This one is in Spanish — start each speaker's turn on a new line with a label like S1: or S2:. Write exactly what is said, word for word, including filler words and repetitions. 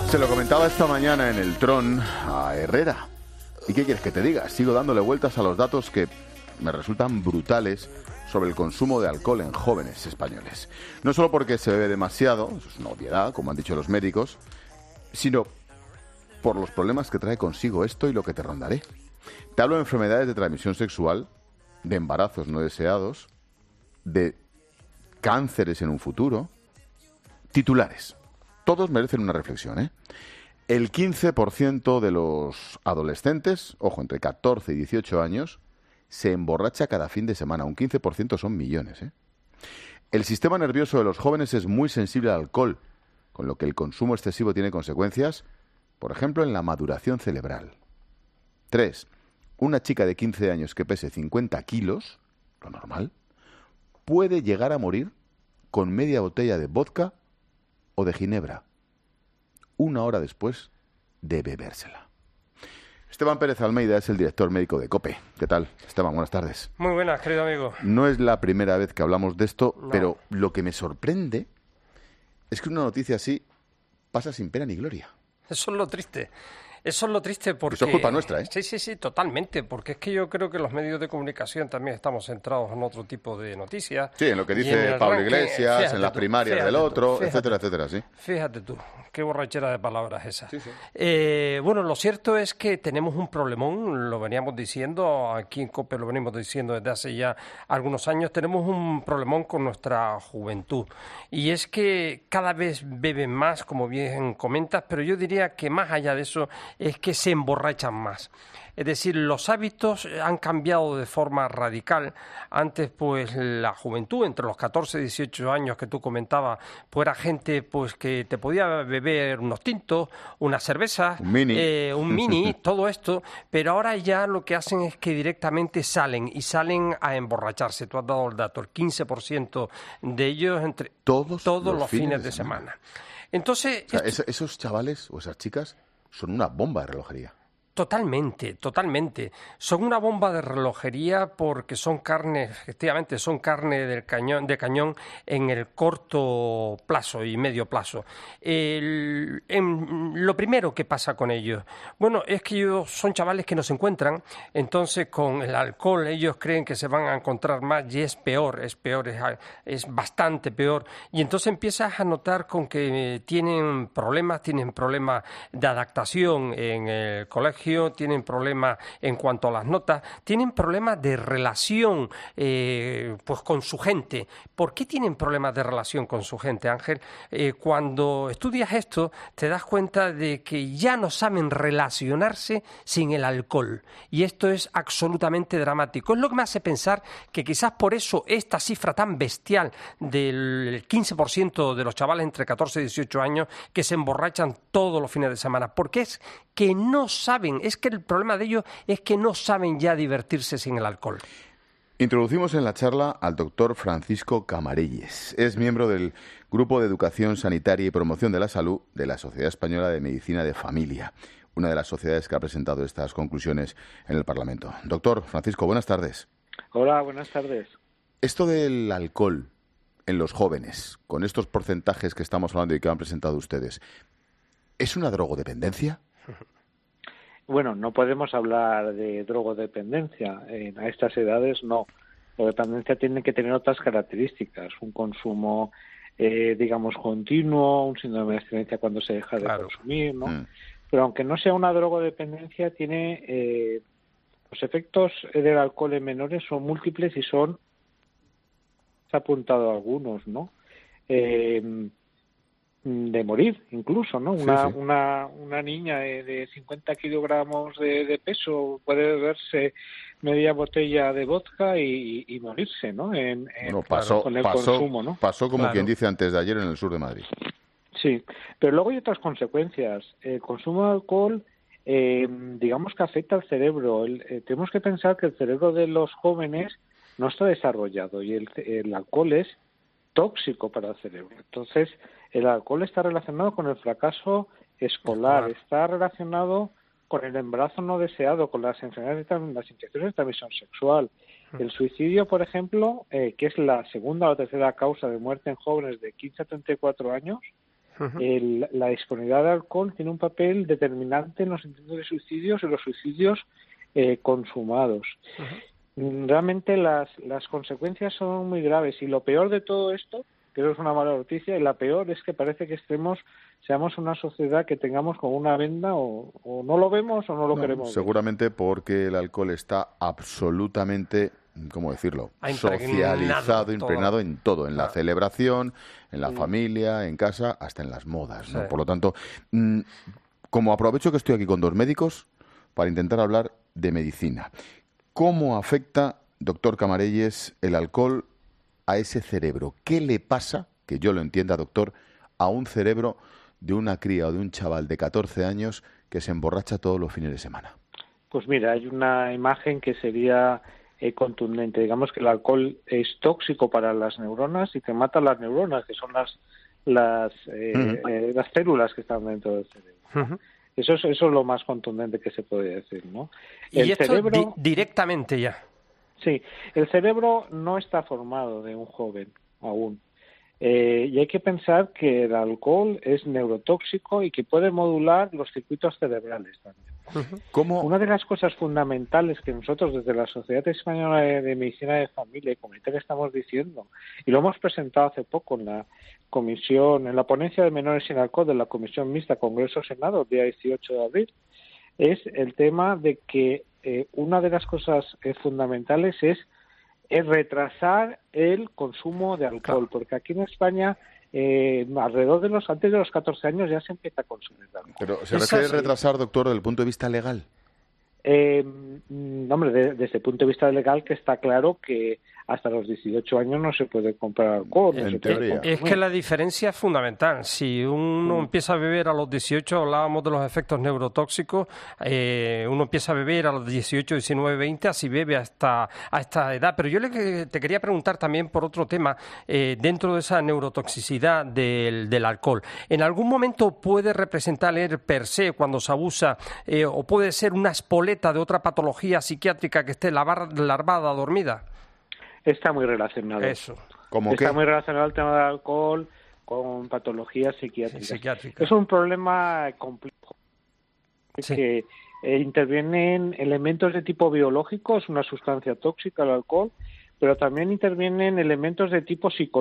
S1: Se lo comentaba esta mañana en el Tron a Herrera. ¿Y qué quieres que te diga? Sigo dándole vueltas a los datos que me resultan brutales sobre el consumo de alcohol en jóvenes españoles. No solo porque se bebe demasiado, eso es una obviedad, como han dicho los médicos, sino por los problemas que trae consigo esto y lo que te rondaré. Te hablo de enfermedades de transmisión sexual, de embarazos no deseados, de cánceres en un futuro. Titulares. Todos merecen una reflexión, ¿eh? El quince por ciento de los adolescentes, ojo, entre catorce y dieciocho años, se emborracha cada fin de semana. Un quince por ciento son millones, ¿eh? El sistema nervioso de los jóvenes es muy sensible al alcohol, con lo que el consumo excesivo tiene consecuencias, por ejemplo, en la maduración cerebral. Tres. Una chica de quince años que pese cincuenta kilos, lo normal, puede llegar a morir con media botella de vodka o de ginebra, una hora después de bebérsela. Esteban Pérez Almeida es el director médico de COPE. ¿Qué tal, Esteban? Buenas tardes.
S2: Muy buenas, querido amigo.
S1: No es la primera vez que hablamos de esto,
S2: No.
S1: pero lo que me sorprende es que una noticia así pasa sin pena ni gloria.
S2: Eso es lo triste. Eso es lo triste porque...
S1: Eso es culpa nuestra, ¿eh?
S2: Sí, sí, sí, totalmente, porque es que yo creo que los medios de comunicación también estamos centrados en otro tipo de noticias.
S1: Sí, en lo que dice Pablo ranking, Iglesias, en las tú, primarias del otro, tú, etcétera,
S2: tú,
S1: etcétera, sí.
S2: Fíjate tú, qué borrachera de palabras esa.
S1: Sí, sí.
S2: Eh, bueno, lo cierto es que tenemos un problemón, lo veníamos diciendo, aquí en COPE lo venimos diciendo desde hace ya algunos años, tenemos un problemón con nuestra juventud. Y es que cada vez beben más, como bien comentas, pero yo diría que más allá de eso es que se emborrachan más. Es decir, los hábitos han cambiado de forma radical. Antes, pues, la juventud, entre los catorce y dieciocho años que tú comentabas, pues era gente pues que te podía beber unos tintos, una cerveza,
S1: un mini,
S2: eh, un mini todo esto, pero ahora ya lo que hacen es que directamente salen y salen a emborracharse. Tú has dado el dato, el quince por ciento de ellos entre
S1: todos,
S2: todos los,
S1: los
S2: fines,
S1: fines
S2: de,
S1: de
S2: semana.
S1: semana.
S2: Entonces,
S1: o sea,
S2: esto...
S1: esos chavales o esas chicas son una bomba de relojería.
S2: Totalmente, totalmente. Son una bomba de relojería porque son carne, efectivamente, son carne del cañón, de cañón en el corto plazo y medio plazo. El, en, lo primero que pasa con ellos, bueno, es que ellos son chavales que no se encuentran, entonces con el alcohol ellos creen que se van a encontrar más y es peor, es peor, es, es bastante peor. Y entonces empiezas a notar con que tienen problemas, tienen problemas de adaptación en el colegio, tienen problemas en cuanto a las notas, tienen problemas de relación eh, pues con su gente. ¿Por qué tienen problemas de relación con su gente, Ángel? Eh, cuando estudias esto te das cuenta de que ya no saben relacionarse sin el alcohol y esto es absolutamente dramático. Es lo que me hace pensar que quizás por eso esta cifra tan bestial del quince por ciento de los chavales entre catorce y dieciocho años que se emborrachan todos los fines de semana, porque es que no saben, es que el problema de ellos es que no saben ya divertirse sin el alcohol.
S1: Introducimos en la charla al doctor Francisco Camarelles. Es miembro del Grupo de Educación Sanitaria y Promoción de la Salud de la Sociedad Española de Medicina de Familia, una de las sociedades que ha presentado estas conclusiones en el Parlamento. Doctor Francisco, buenas tardes.
S3: Hola, buenas tardes.
S1: Esto del alcohol en los jóvenes, con estos porcentajes que estamos hablando y que han presentado ustedes, ¿es una drogodependencia?
S3: Bueno, no podemos hablar de drogodependencia. En, a estas edades no. La dependencia tiene que tener otras características. Un consumo, eh, digamos, continuo, un síndrome de abstinencia cuando se deja de claro. consumir, ¿no? Mm. Pero aunque no sea una drogodependencia, tiene eh, los efectos del alcohol en menores son múltiples y son, se ha apuntado algunos, ¿no? Eh, de morir incluso, ¿no? Una, sí, sí. una, una niña de, de cincuenta kilogramos de, de peso puede beberse media botella de vodka y, y morirse, ¿no? En, en,
S1: no pasó,
S3: claro, con el
S1: pasó,
S3: consumo, ¿no?
S1: Pasó como
S2: claro.
S1: quien dice antes de ayer en el sur de Madrid.
S3: Sí, pero luego hay otras consecuencias. El consumo de alcohol, eh, digamos que afecta al cerebro. El, eh, tenemos que pensar que el cerebro de los jóvenes no está desarrollado y el, el alcohol es tóxico para el cerebro. Entonces, el alcohol está relacionado con el fracaso escolar, está relacionado con el embarazo no deseado, con las enfermedades, de, las infecciones de transmisión sexual. El suicidio, por ejemplo, eh, que es la segunda o tercera causa de muerte en jóvenes de quince a treinta y cuatro años, Uh-huh. El, la disponibilidad de alcohol tiene un papel determinante en los intentos de suicidios y los suicidios eh, consumados. Uh-huh. Realmente las, las consecuencias son muy graves y lo peor de todo esto, que es una mala noticia, y la peor es que parece que estemos, seamos una sociedad que tengamos como una venda o, o no lo vemos o no lo no, queremos
S1: seguramente ver. Porque el alcohol está absolutamente, ¿cómo decirlo?, socializado, impregnado en todo, en claro. la celebración, en la sí. familia, en casa, hasta en las modas, ¿no? Sí. Por lo tanto, mmm, como aprovecho que estoy aquí con dos médicos para intentar hablar de medicina, ¿cómo afecta, doctor Camarelles, el alcohol a ese cerebro? ¿Qué le pasa, que yo lo entienda, doctor, a un cerebro de una cría o de un chaval de catorce años que se emborracha todos los fines de semana?
S3: Pues mira, hay una imagen que sería eh, contundente. Digamos que el alcohol es tóxico para las neuronas y que mata las neuronas, que son las las, eh, uh-huh. eh, las células que están dentro del cerebro. Uh-huh. Eso es, eso es lo más contundente que se puede decir, ¿no?
S2: Y el esto cerebro, di- directamente ya.
S3: Sí, el cerebro no está formado de un joven aún. Eh, y hay que pensar que el alcohol es neurotóxico y que puede modular los circuitos cerebrales también.
S1: ¿Cómo?
S3: Una de las cosas fundamentales que nosotros desde la Sociedad Española de Medicina de Familia y Comunitaria estamos diciendo, y lo hemos presentado hace poco en la comisión, en la ponencia de menores sin alcohol de la Comisión Mixta Congreso-Senado, el día dieciocho de abril, es el tema de que eh, una de las cosas eh, fundamentales es, es retrasar el consumo de alcohol, claro. porque aquí en España eh, alrededor de los antes de los catorce años ya se empieza a consumir alcohol.
S1: Pero ¿se refiere a retrasar, doctor, desde el punto de vista legal?
S3: Eh, hombre, de, desde el punto de vista legal que está claro que hasta los dieciocho años no se puede comprar alcohol. No
S1: en teoría.
S2: Es que la diferencia es fundamental. Si uno sí. empieza a beber a los dieciocho, hablábamos de los efectos neurotóxicos, eh, uno empieza a beber a los dieciocho, diecinueve, veinte, así bebe hasta a esta edad. Pero yo le, te quería preguntar también por otro tema, eh, dentro de esa neurotoxicidad del, del alcohol. ¿En algún momento puede representar el per se cuando se abusa eh, o puede ser una espoleta de otra patología psiquiátrica que esté larvada, dormida?
S3: Está muy relacionado.
S2: Eso.
S1: ¿Cómo
S3: Está
S1: qué?
S3: muy relacionado el tema del alcohol con patologías psiquiátricas.
S2: Sí, psiquiátrica.
S3: Es un problema complejo. Sí. Que eh, intervienen elementos de tipo biológico, es una sustancia tóxica el alcohol, pero también intervienen elementos de tipo psicológico.